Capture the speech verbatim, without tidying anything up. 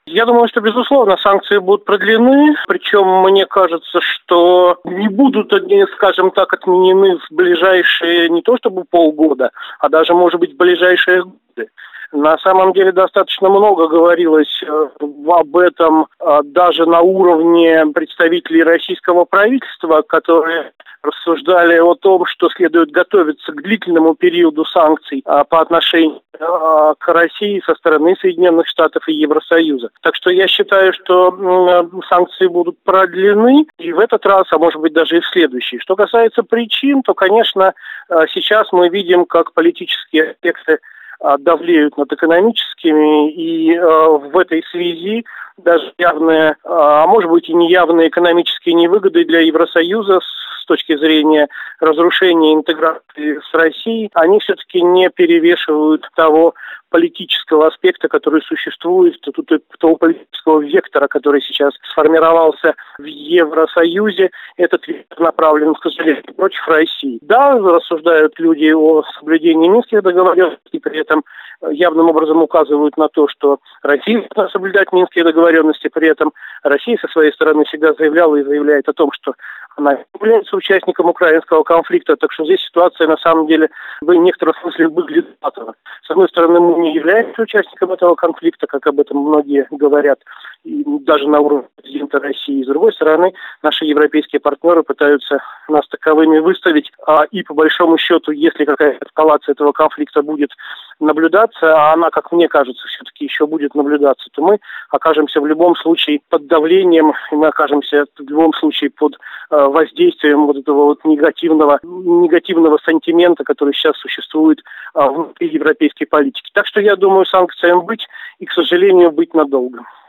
Я думаю, что, безусловно, санкции будут продлены, причем мне кажется, что не будут они, скажем так, отменены в ближайшие не то чтобы полгода, а даже, может быть, в ближайшие годы. На самом деле достаточно много говорилось об этом даже на уровне представителей российского правительства, которые рассуждали о том, что следует готовиться к длительному периоду санкций по отношению к России со стороны Соединенных Штатов и Евросоюза. Так что я считаю, что санкции будут продлены и в этот раз, а может быть даже и в следующий. Что касается причин, то, конечно, сейчас мы видим, как политические аспекты давлеют над экономическими, и э, в этой связи даже явные, э, а может быть и неявные экономические невыгоды для Евросоюза с, с точки зрения разрушения интеграции с Россией, они все-таки не перевешивают того политического аспекта, который существует, того политического вектора, который сейчас сформировался в Евросоюзе. Этот вектор направлен, к сожалению, против России. Да, рассуждают люди о соблюдении Минских договоренностей, при этом явным образом указывают на то, что Россия должна соблюдать Минские договоренности, при этом Россия со своей стороны всегда заявляла и заявляет о том, что она является участником украинского конфликта, так что здесь ситуация на самом деле в некотором смысле выглядит патово. С одной стороны, мы не являемся участником этого конфликта, как об этом многие говорят, и даже на уровне президента России. С другой стороны, наши европейские партнеры пытаются нас таковыми выставить, а и по большому счету, если какая-то эскалация этого конфликта будет наблюдаться, а она, как мне кажется, все-таки еще будет наблюдаться, то мы окажемся в любом случае под давлением, и мы окажемся в любом случае под э, воздействием вот этого вот негативного, негативного сантимента, который сейчас существует э, внутри европейской политики. Так что я думаю, санкциям быть и, к сожалению, быть надолго.